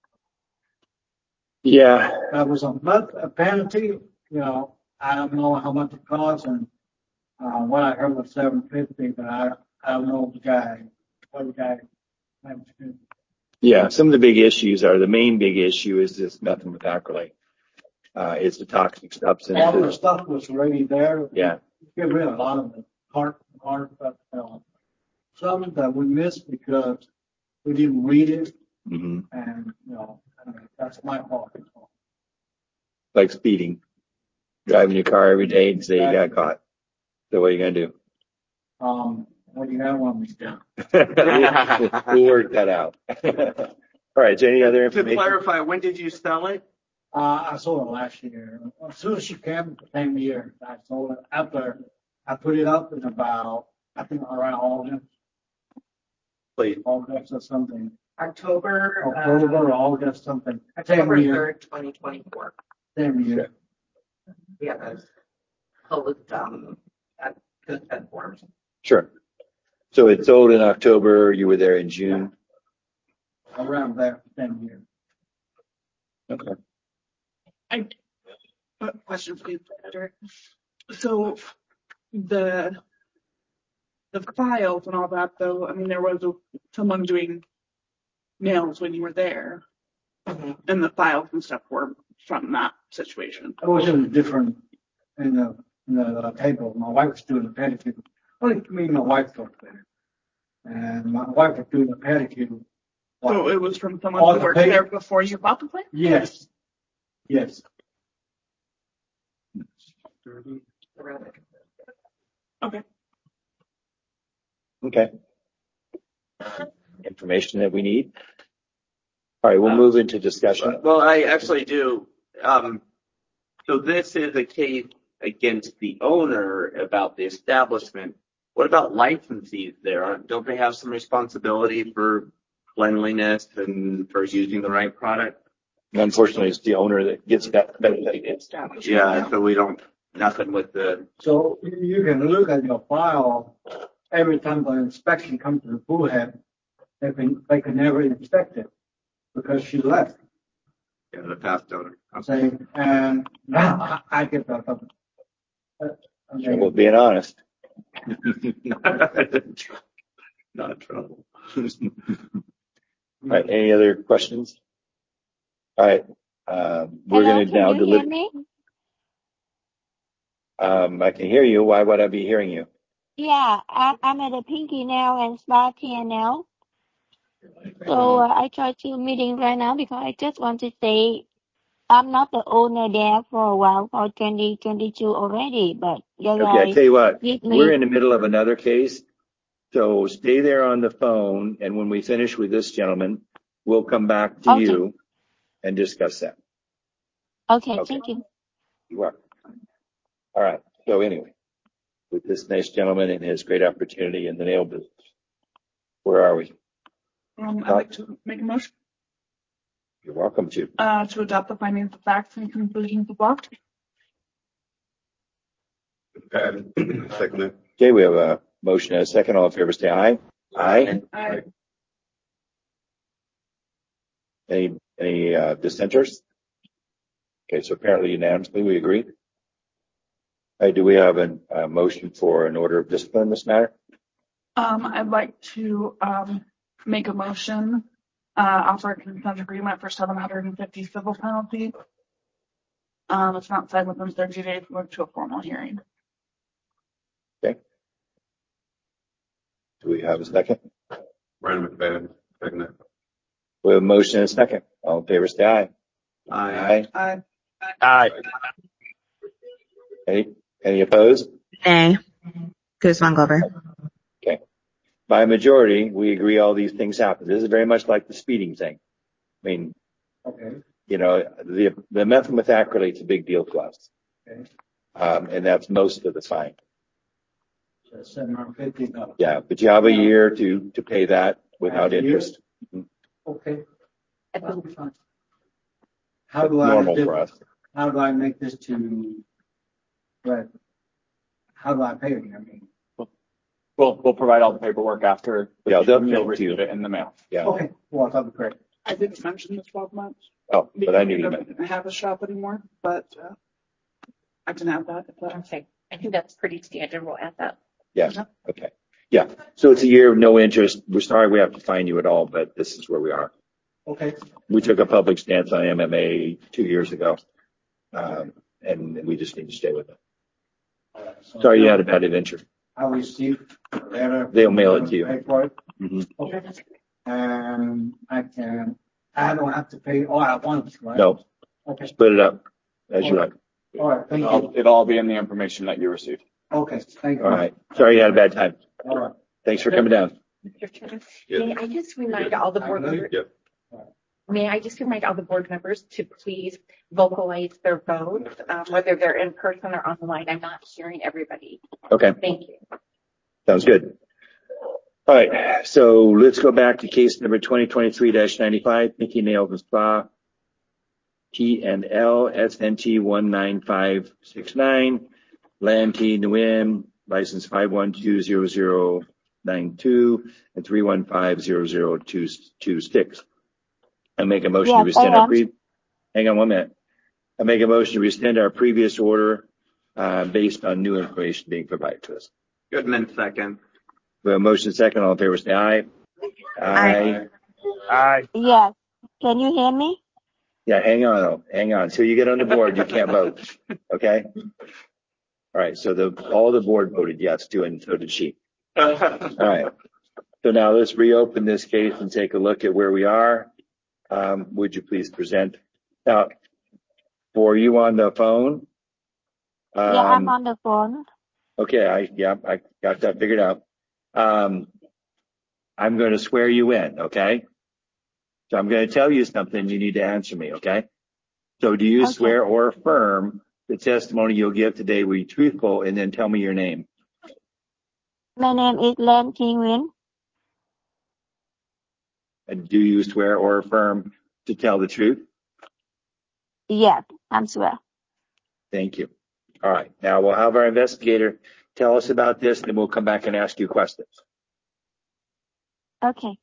Yeah. That was a month, a penalty, I don't know how much it costs, and what I heard was $750, but I don't know what the guy. Yeah, some of the big issues are, the main big issue is this methylacrylate. It's a toxic substance. All the stuff was already there. Yeah. Get rid of a lot of the part, but some that we missed because we didn't read it, and that's my fault. Like speeding. Driving your car every day and say you got caught. So what are you going to do? What do you have on me down? We'll work that out. All right, is there any other To information? clarify, when did you sell it? I sold it last year. As soon as she came, the same year, I sold it. After I put it up in about, I think around August. Please. August or something. October October or August something. October Same year. 3rd, 2024. Same year. Yeah, that's closed at consent forms. Sure. So it sold in October. You were there in June. Around there, same year. Okay. Question for you, Patrick. So the files and all that, though, I mean, there was someone doing nails when you were there, and the files and stuff were from that situation. It was in a different, in the table. My wife was doing the pedicure. Only me and my wife worked there. And my wife was doing the pedicure. So it was from someone All who the worked paper- there before you bought the place? Yes. Yes. Okay. Okay. Information that we need. All right, we'll move into discussion. Well, I actually do. So this is a case against the owner about the establishment. What about licensees there? Don't they have some responsibility for cleanliness and for using the right product? Unfortunately, it's the owner that gets that benefit. Yeah, so we don't, nothing with the, So you can look at your file every time the inspection comes to the bullhead. They can never inspect it because she left. yeah, the past owner. I'm saying, and now I get that. Well, being honest. Not trouble. All right, any other questions? All right, we're going to now deliver. I can hear you. Why would I be hearing you? Yeah, I'm at a Pinky Nail and Spa TNL. So I try to meeting right now because I just want to say I'm not the owner there for a while, for 2022 already, but Okay, I tell you what, give we're me, in the middle of another case. So stay there on the phone, and when we finish with this gentleman, we'll come back to Okay. you and discuss that. okay, Okay. thank you. You are. All right. So anyway, with this nice gentleman and his great opportunity in the nail business, where are we? I'd like to make a motion You're welcome to. to adopt the findings of facts and conclusions of law. Second it. Okay, we have a motion and a second. All in favor, say aye. Aye. Aye. Any dissenters? Okay, so apparently unanimously we agree. All right, do we have a motion for an order of discipline in this matter? I'd like to make a motion, offer a consent agreement for $750 civil penalty. It's not signed within 30 days, move to a formal hearing. Okay. Do we have a second? Brandon McFadden, second it. We have a motion and a second. All in favor, say aye. Aye. Aye. Aye. Any opposed? Nay. Guzman Glover. Okay. By majority, we agree all these things happen. This is very much like the speeding thing. I mean, Okay. you know, the methacrylate's a big deal to us. Okay. And that's most of the fine. So $750. Yeah, but you have a year to pay that without interest. Okay. That'll be fine. How do I Normal for us. How do I make this to Brett? How do I pay it? I mean, We'll provide all the paperwork after. Yeah, they'll you'll receive receive it in the mail. Yeah. okay. Well, that'd be great. I didn't mention the 12 months. Oh, but I knew you Because meant. we don't have a shop anymore, but I can add that. If that's Okay. I think that's pretty standard. We'll add that. Yeah. Okay. Yeah. So it's a year of no interest. We're sorry we have to fine you at all, but this is where we are. Okay. We took a public stance on MMA 2 years ago. And we just need to stay with it. So Sorry you had a bad adventure. I received a letter. They'll mail it to you. Pay for it. Mhm. Okay. And I don't have to pay all at once, right? No, Okay. split it up as you like. All right. Thank you. It'll all be in the information that you received. Okay. Thank you. All right. Sorry you had a bad time. All right. Thanks for coming down. Mr. Chairman, may I just remind all the board members, Yep. may I just remind all the board members to please vocalize their votes, whether they're in person or online. I'm not hearing everybody. Okay. Thank you. Sounds good. All right. So let's go back to case number 2023-95, Pinky Nails and Spa, T&L SNT 19569, Lan T. Nguyen, license 5120092 and 3150026. I make a motion to rescind our hang on 1 minute. I make a motion to rescind our previous order based on new information being provided to us. Goodman, second. We have a motion second. All in favor, say aye. Aye. Aye. Yes. Can you hear me? Yeah, hang on though. Hang on. Until you get on the board, you can't vote. Okay? All right. So all the board voted yes too, and so did she. All right. So now let's reopen this case and take a look at where we are. Would you please present? Now, for you on the phone. Yeah, I'm on the phone. Okay. I got that figured out. I'm going to swear you in. Okay. So I'm going to tell you something. You need to answer me. Okay. So do you swear or affirm the testimony you'll give today will be truthful, and then tell me your name? My name is Lan Thi Nguyen. And do you swear or affirm to tell the truth? Yes, I swear. Thank you. All right. Now we'll have our investigator tell us about this, and then we'll come back and ask you questions. Okay.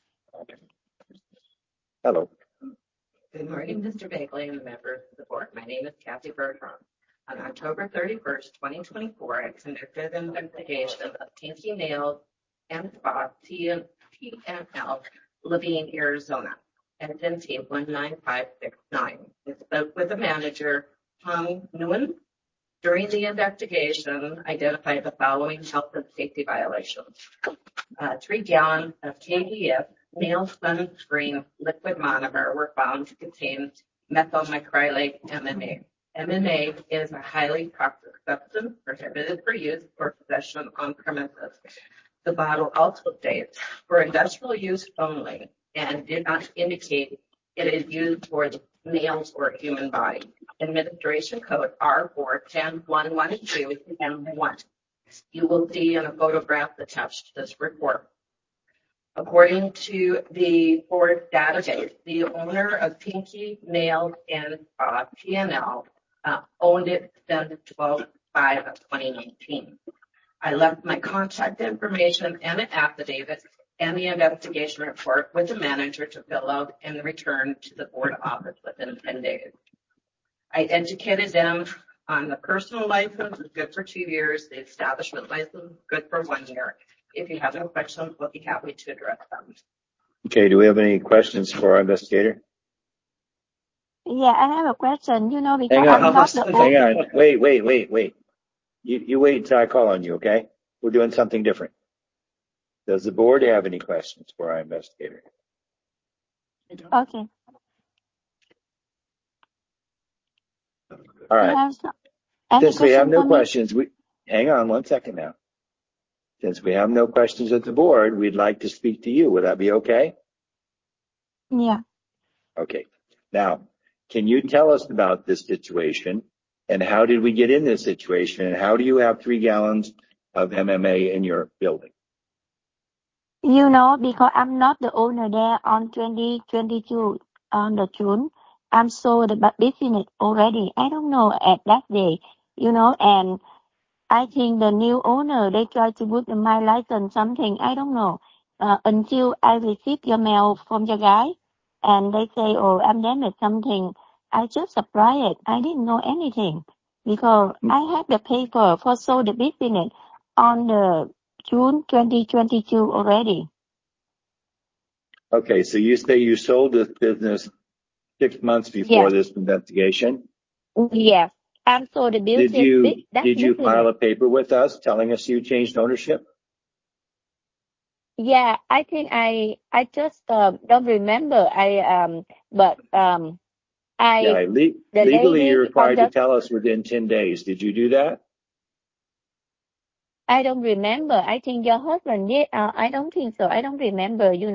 Hello. Good morning, Mr. Bagley and the members of the board. My name is Kathy Bergeron. On October 31st, 2024, I conducted an investigation of Pinky Nails and Spa, TNL, Levine, Arizona, SNT 19569. I spoke with the manager, Tom Nguyen. During the investigation, identified the following health and safety violations. 3 gallons of KDF nail sunscreen liquid monomer were found to contain methylmicrylate MMA. MMA is a highly toxic substance prohibited for use or possession on premises. The bottle also states for industrial use only and did not indicate it is used for the nails or human body. Administration code R410112 and 1. You will see in a photograph attached to this report. According to the board database, the owner of Pinky Nails and TNL owned it since 12/5/2019. I left my contact information and an affidavit and the investigation report with the manager to fill out and return to the board office within 10 days. I educated them on the personal license, is good for 2 years. The establishment license, good for 1 year. If you have no questions, we'll be happy to address them. Okay. Do we have any questions for our investigator? Yeah, I have a question. Because hang on. I'm not the Hang on. Wait. You wait until I call on you, okay? We're doing something different. Does the board have any questions for our investigator? Okay. All right. Since we have no questions, hang on 1 second now. Since we have no questions at the board, we'd like to speak to you. Would that be okay? Yeah. Okay. Now, can you tell us about this situation and how did we get in this situation and how do you have 3 gallons of MMA in your building? Because I'm not the owner there on 2022 on the June. I'm sold the business already. I don't know at that day, and I think the new owner, they try to put my license something. I don't know. Until I received your mail from your guy and they say, I'm damaged something. I just apply it. I didn't know anything because I have the paper for sold the business on the June 2022 already. Okay. So you say you sold this business 6 months before this investigation? Yes. And so the business. Did you file a paper with us telling us you changed ownership? Yeah, I think I just don't remember. Legally you're required to tell us within 10 days. Did you do that? I don't remember. I think your husband did. I don't think so. I don't remember,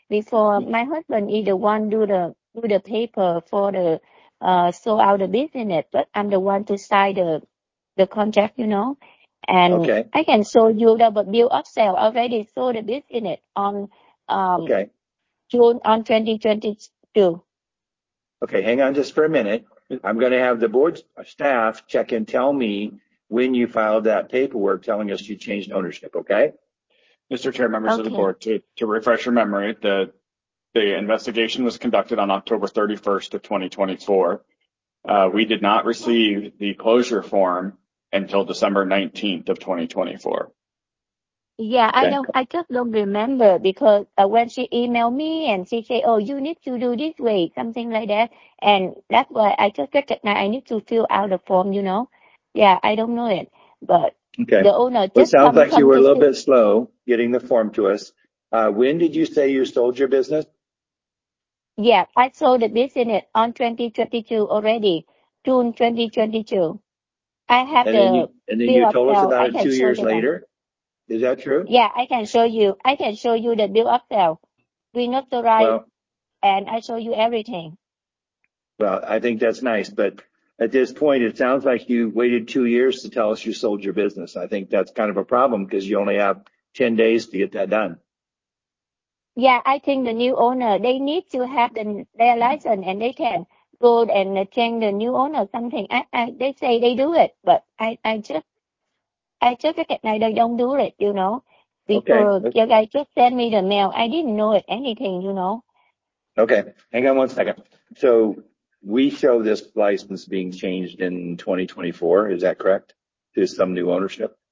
before my husband is the one do the paper for the sold out the business, but I'm the one to sign the contract, you know. And Okay. I can show you the bill of sale already sold the business on Okay. June on 2022. Okay. Hang on just for a minute. I'm going to have the board staff check and tell me when you filed that paperwork telling us you changed ownership. Okay. Mr. Chair, members of the Okay. board, to refresh your memory, the investigation was conducted on October 31st of 2024. We did not receive the closure form until December 19th of 2024. Yeah, Okay. I just don't remember because when she emailed me and she said, "Oh, you need to do this way," something like that, and that's why I just recognize I need to fill out the form, you know. Yeah, I don't know it, but Okay. the owner Well, it just sounds like you were a to little see. bit slow getting the form to us. When did you say you sold your business? Yeah, I sold the business on 2022 already, June 2022. I have And then the you bill of told us sale. about I it can 2 show years the one. later. Is that true? Yeah, I can show you. I can show you the bill of sale. We notarize Well, and I show you everything. I think that's nice, but at this point, it sounds like you waited 2 years to tell us you sold your business. I think that's kind of a problem because you only have 10 days to get that done. Yeah, I think the new owner, they need to have their license and they can go and change the new owner something. They say they do it, but I just recognize they don't do it, you know. Okay. Before you guys just send me the mail, I didn't know it anything, you know. Okay. Hang on one second. So we show this license being changed in 2024. Is that correct? To some new ownership?